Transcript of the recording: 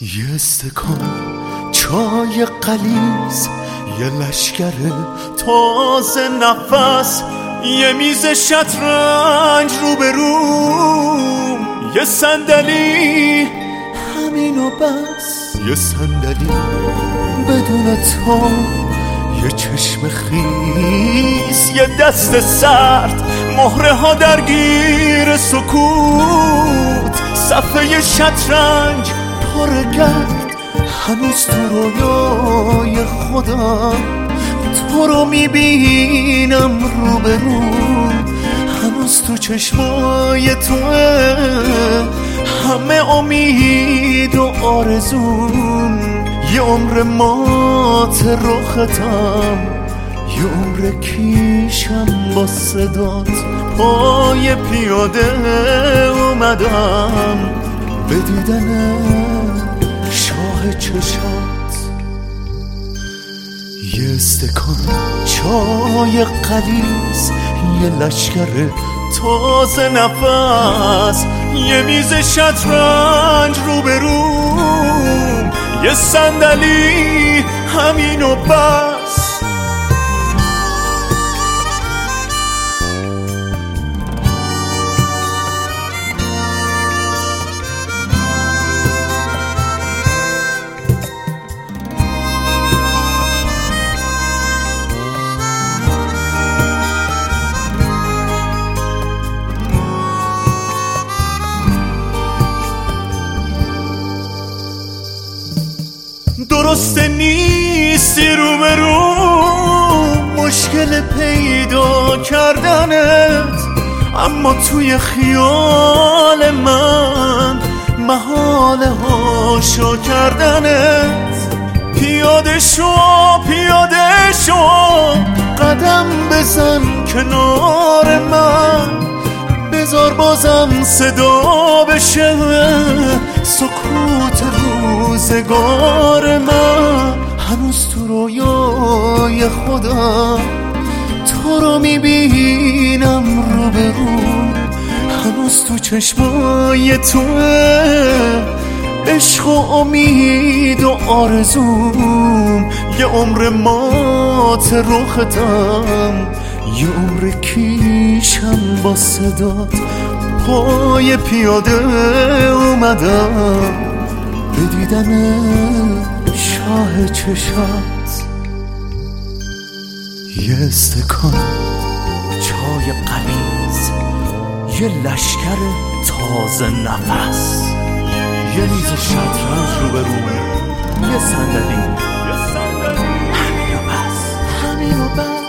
یه استکان چای غلیظ، یه لشگر تازه نفس، یه میز شطرنج روبروم، یه صندلی، همین و بس. یه صندلی بدون تو، یه چشم خیس، یه دست سرد، مهره ها درگیر سکوت، صفحه شطرنج پر گرد. هنوز تو رویای خودم، تو رو میبینم روبرو. هنوز تو چشمای توه همه امید و آرزون. یه عمر مات رختم، یه عمر کیشم با صدات. پای پیاده اومدم به دیدن شاه چشات. یه استکان چای غلیظ، یه لشگر تازه نفس، یه میز شطرنج روبروم، یه صندلی، همین و بس. درسته نیستی روبرو، مشکل پیدا کردنت، اما توی خیال من محاله هاشو کردنت. پیاده شو پیاده شو، قدم بزن کنار من، بذار بازم صدا بشه سکوت روزگار من. هنوز تو رویای خودم، تو رو میبینم روبرو. هنوز تو چشمای توه عشق و امید و آرزوم. یه عمر مات رختم، یه عمر کیشم با صدات. پای پیاده اومدم به دیدن شاه چشات. یه استکان چای غلیظ، یه لشگر تازه نفس، یه میز شطرنج روبروم، یه صندلی، همین و بس.